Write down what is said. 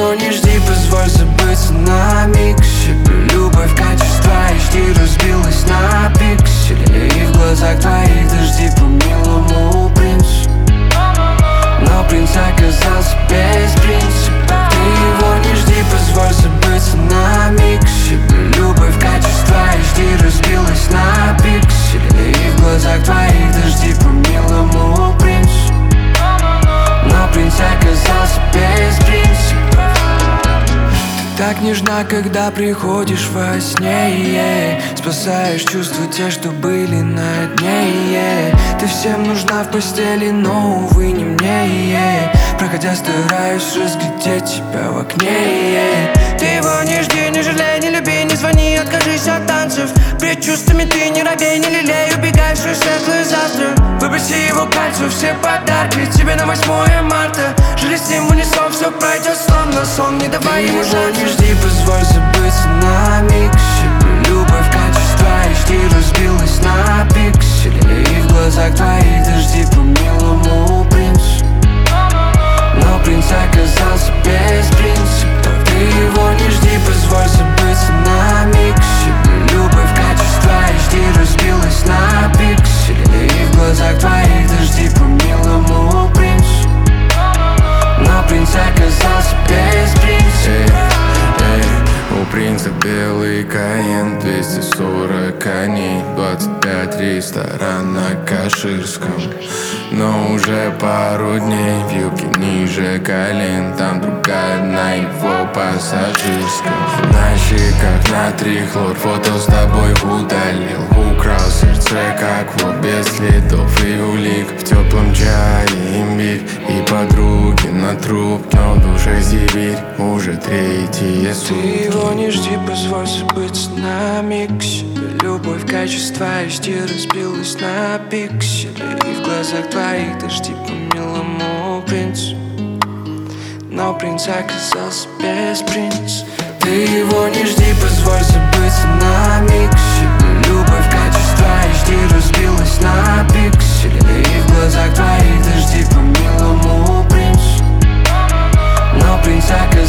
его не жди, позволь забыться на миг себе. Любовь, качество HD разбилась на пиксели, и в глазах твоих дожди по милому принцу. Но принц оказался без принципа. Ты его не жди, позволь забыться на миг себе. Любовь, качество HD разбилась на пиксели, и в глазах твоих дожди по милому принцу. Но принц оказался без принципа. Ты так нежна, когда приходишь во сне, спасаешь чувства те, что были на дне, Ты всем нужна в постели, но, увы, не мне, Проходя, стараюсь разглядеть тебя в окне, Ты его не жди, не жалей, не люби, не звони, откажись от танцев. Пред чувствами ты не робей, не лелей, убегай в свой светлый завтра. Выброси его кольцо, все подарки тебе на 8 марта. Жили с ним в унисон, все пройдет словно сон, не давай ему шанс. Не жди, позволь забыться на миг себе. Любовь, качество HD разбилась на пиксели, и в глазах твоих дожди по милому принцу. Но принц оказался без принципов. Ты его не жди, позволь забыться на миг себе. Любовь, качество HD разбилась на пиксели, и в глазах твоих дожди по милому принцу. Но принц оказался без принципов. У принца белый Каен, 240 коней, 25 ресторан на Каширском. Но уже пару дней в юбке ниже колен, там другая на его пассажирском. На щеках натрий хлор, фото с тобой удалил. Украл сердце, как вор, без следов и улик. В теплом чае имбирь и подруги на трубке, но в душе Сибирь уже третьи сутки. Ты его не жди, позволь забыться на миг себе. Любовь, качество HD разбилась на пиксели, и в глазах твоих дожди по милому принцу. Но принц оказался без принца. Ты его не жди, позволь забыться на миг себе. Любовь, качество HD разбилась на пиксели, и в глазах твоих дожди по милому принцу. Но принц оказался